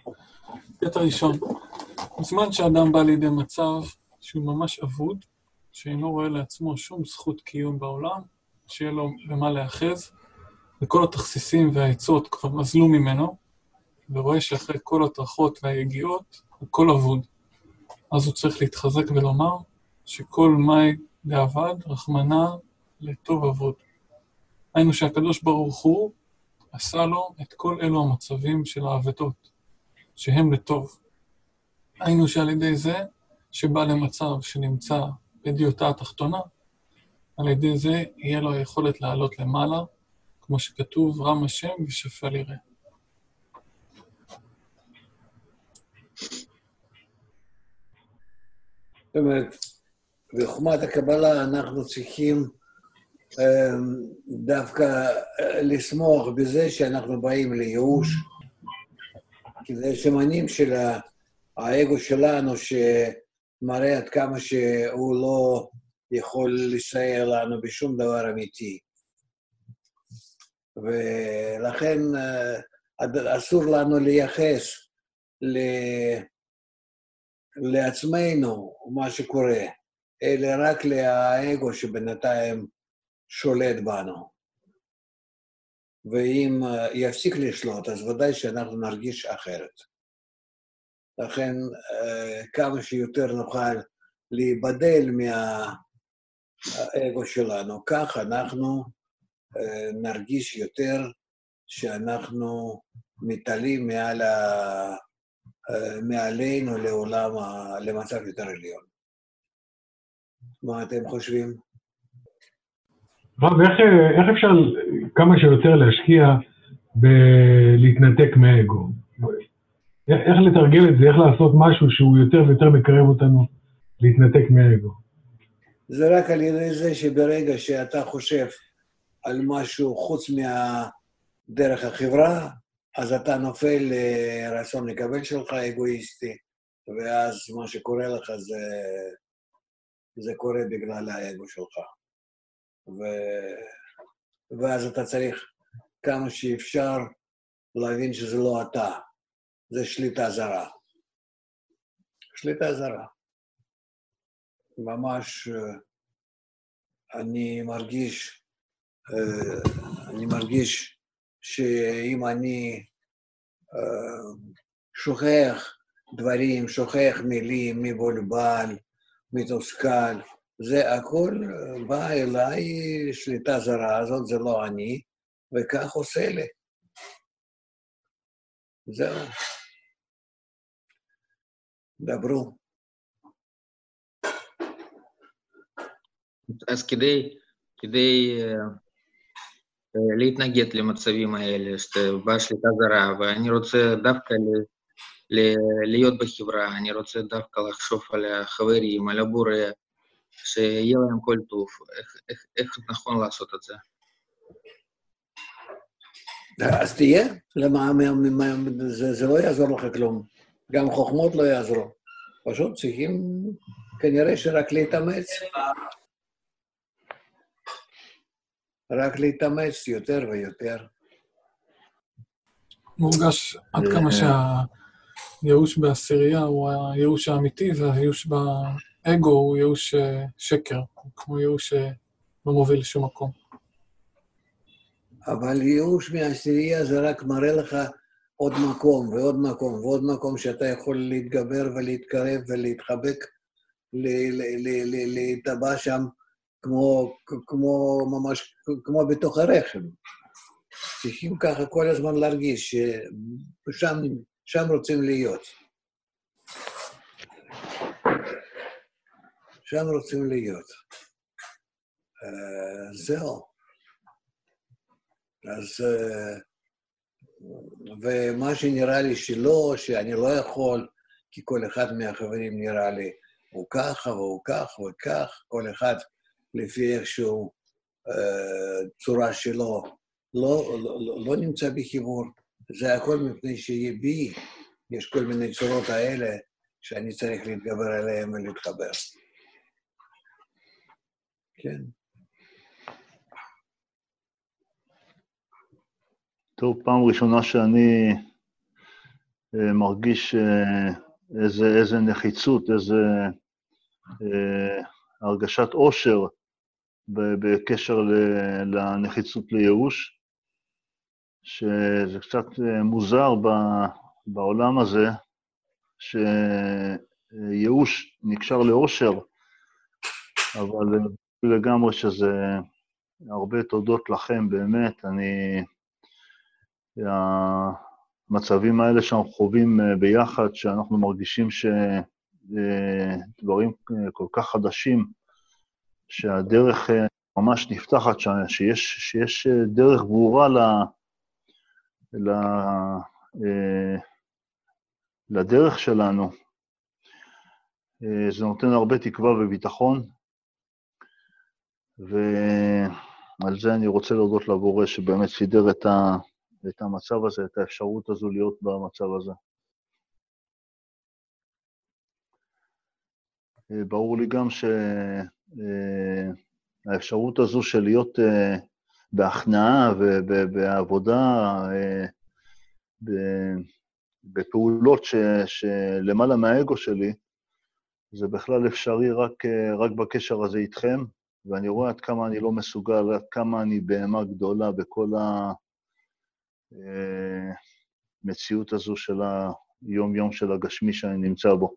קטע ראשון, בזמן שאדם בא לידי מצב שהוא ממש אבוד, שאינו רואה לעצמו שום זכות קיום בעולם, שיהיה לו במה להאחז, וכל התכסיסים והעצות כבר נזלו ממנו, ורואה שאחרי כל הטרחות והיגיעות הוא כל אבוד. אז הוא צריך להתחזק ולומר שכל מאי דאבד רחמנא לטוב אבוד. היינו שהקדוש ברוך הוא עשה לו את כל אלו המצבים של האבדות, שהם לטוב. היינו שעל ידי זה שבא למצב שנמצא בדיוטה התחתונה, על ידי זה יהיה לו היכולת לעלות למעלה, כמו שכתוב, רם השם ושפל יראה. זאת אומרת, בחוכמת הקבלה אנחנו צריכים דווקא לשמוח בזה שאנחנו באים לייאוש, כי זה שמנים של האגו שלנו שמראה עד כמה שהוא לא יכול לסייע לנו בשום דבר אמיתי. ולכן אסור לנו לייחס לעצמנו מה שקורה, אלא רק לאגו שבינתיים שולט בנו. ואם יפסיק לשלוט, אז ודאי שאנחנו נרגיש אחרת. לכן, כמה שיותר נוכל להיבדל מהאגו שלנו, כך אנחנו נרגיש יותר שאנחנו מתעלים מעלינו לעולם, למצב יותר עליון. מה אתם חושבים? רב, איך אפשר כמה שיותר להשקיע בלהתנתק מהאגו? איך לתרגל את זה? איך לעשות משהו שהוא יותר ויותר מקרב אותנו להתנתק מהאגו? זה רק על ידי זה שברגע שאתה חושב על משהו חוץ מהדרך החברה, אז אתה נופל לרצון לקבל שלך אגואיסטי, ואז מה שקורה לך זה קורה בגלל האגו שלך. ואז אתה צריך כמה שאפשר להבין שזה לא אתה, זה שליטה זרה. שליטה זרה. ממש אני מרגיש שאם אני שוכח דברים, שוכח מילים, מבולבל, מתוסכל, זה הכל בא אליי, שליטה זרה הזאת, זה לא אני, וכך עושה לי. זהו. דברו. אז כדי להתנגד למצבים האלה, שבא שליטה זרה, ואני רוצה דווקא להיות בחברה, אני רוצה דווקא לחשוב על החברים, על הבורא, שיהיה להם כל טוב. איך נכון לעשות את זה? אז תהיה, זה לא יעזור לך כלום. גם חוכמות לא יעזרו. פשוט צריכים כנראה שרק להתאמץ. רק להתאמץ יותר ויותר. מורגש עד כמה שהייאוש בעשירייה הוא הייאוש האמיתי, והייאוש באגו הוא ייאוש שקר, כמו ייאוש שלא מוביל לשום מקום. אבל ייאוש מהעשירייה זה רק מראה לך עוד מקום ועוד מקום ועוד מקום שאתה יכול להתגבר ולהתקרב ולהתחבק, להתאבע שם כמו בתוך הרחם. צריכים ככה כל הזמן להרגיש ששם רוצים להיות. שם רוצים להיות. זהו. אז, ומה שנראה לי שלא, שאני לא יכול, כי כל אחד מהחברים נראה לי, הוא ככה והוא כך וכך, כל אחד לפי איכשהו צורה שלו, לא נמצא בחיבור. זה הכל מפני שבי, יש כל מיני צורות האלה שאני צריך להתגבר עליהן ולהתחבר. כן. טוב, פעם ראשונה שאני מרגיש איזה נחיצות, איזה הרגשת עושר בקשר לנחיצות לייאוש, שזה קצת מוזר בעולם הזה, שייאוש נקשר לעושר, אבל לגמרי שזה הרבה תודות לכם, באמת. המצבים האלה שאנחנו חווים ביחד, שאנחנו מרגישים שדברים כל כך חדשים, שהדרך ממש נפתחת, שיש דרך ברורה לדרך שלנו, זה נותן הרבה תקווה וביטחון, ועל זה אני רוצה להודות לבורא שבאמת סידר את המצב הזה, את האפשרות הזו להיות במצב הזה. ברור לי גם שהאפשרות הזו של להיות בהכנעה ובעבודה, בפעולות שלמעלה מהאגו שלי, זה בכלל אפשרי רק בקשר הזה איתכם, ואני רואה עד כמה אני לא מסוגל, עד כמה אני בהמה גדולה בכל המציאות הזו של היום-יום של הגשמי שאני נמצא בו.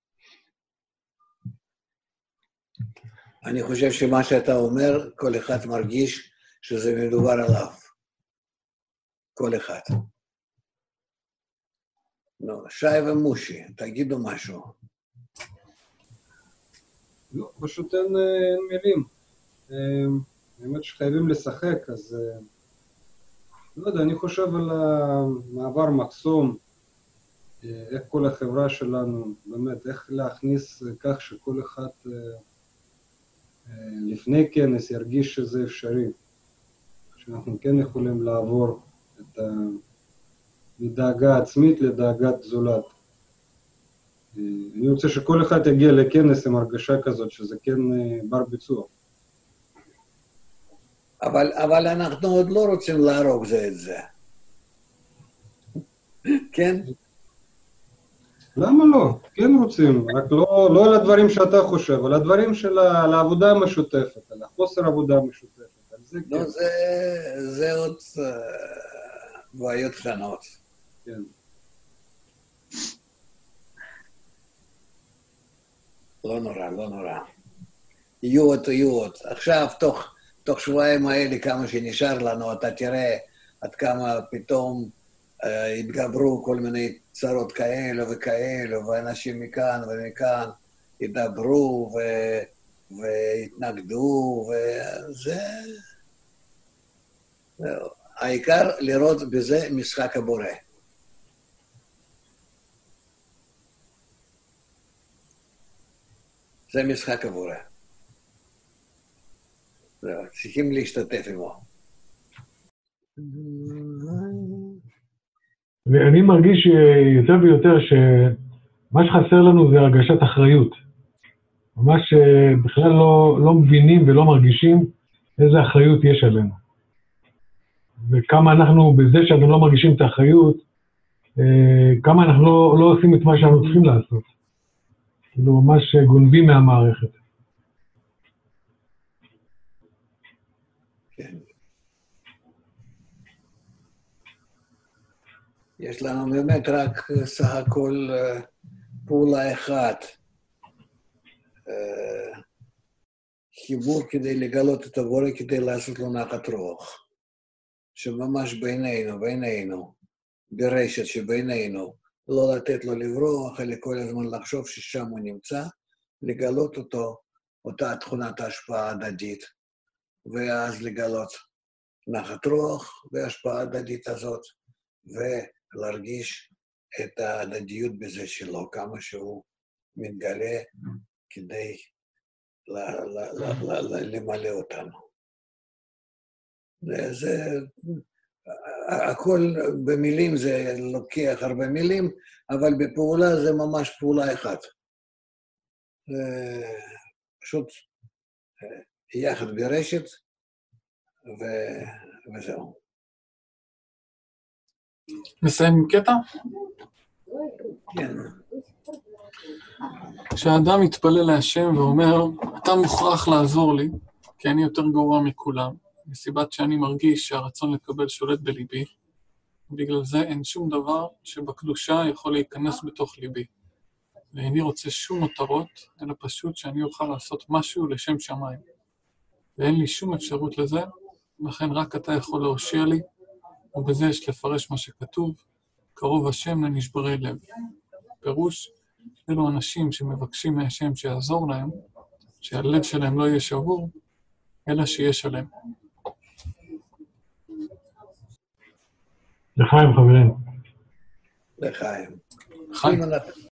אני חושב שמה שאתה אומר, כל אחד מרגיש שזה מדובר עליו. כל אחד. לא, שי ומושי, תגידו משהו. לא, פשוט אין מילים. האמת שחייבים לשחק, אז לא יודע, אני חושב על המעבר מחסום, איך כל החברה שלנו, באמת, איך להכניס כך שכל אחד לפני כנס ירגיש שזה אפשרי, שאנחנו כן יכולים לעבור מדאגה עצמית לדאגת זולת. אני רוצה שכל אחד יגיע לכנס עם הרגשה כזאת, שזה כן בר ביצוע. אבל אנחנו עוד לא רוצים להרוג זה את זה. כן? למה לא? כן רוצים, רק לא על הדברים שאתה חושב, על הדברים של העבודה המשותפת, על החוסר עבודה המשותפת, על זה כן. לא, זה עוד בעיות קטנות. כן. לא נורא, לא נורא. יהיו עוד. עכשיו, תוך שבועיים האלה, כמה שנשאר לנו, אתה תראה עד כמה פתאום התגברו כל מיני צרות כאלו וכאלו, ואנשים מכאן ומכאן ידברו והתנגדו, וזה... העיקר לראות בזה משחק הבורא. זה משחק הבורא. צריכים להשתתף עמו. ואני מרגיש יותר ויותר שמה שחסר לנו זה הרגשת אחריות. ממש בכלל לא מבינים ולא מרגישים איזה אחריות יש עלינו. וכמה אנחנו, בזה שאנחנו לא מרגישים את האחריות, כמה אנחנו לא עושים את מה שאנחנו צריכים לעשות. כאילו ממש גונבים מהמערכת. כן. יש לנו באמת רק סך הכל פעולה אחת. חיבור כדי לגלות את הבורא, כדי לעשות לו נחת רוח. שממש בינינו, ברשת שבינינו, לא לתת לו לברוח, אלא כל הזמן לחשוב ששם הוא נמצא, לגלות אותה תכונת ההשפעה ההדדית, ואז לגלות נחת רוח וההשפעה ההדדית הזאת, ולהרגיש את ההדדיות בזה שלו, כמה שהוא מתגלה כדי למלא אותנו. זה הכל במילים, זה לוקח הרבה מילים, אבל בפעולה זה ממש פעולה אחת. פשוט יחד ברשת, וזהו. נסיים עם קטע? כשהאדם מתפלל להשם ואומר, אתה מוכרח לעזור לי, כי אני יותר גרוע מכולם, מסיבת שאני מרגיש שהרצון לקבל שולט בליבי, בגלל זה אין שום דבר שבקדושה יכול להיכנס בתוך ליבי. ואיני רוצה שום מטרות, אלא פשוט שאני אוכל לעשות משהו לשם שמיים. ואין לי שום אפשרות לזה, לכן רק אתה יכול להושיע לי, ובזה יש לפרש מה שכתוב, קרוב השם לנשברי לב. פירוש, אלו אנשים שמבקשים מהשם שיעזור להם, שהלב שלהם לא יהיה שבור, אלא שיהיה שלם. לחיים, חברים. לחיים. חיים. אם אנחנו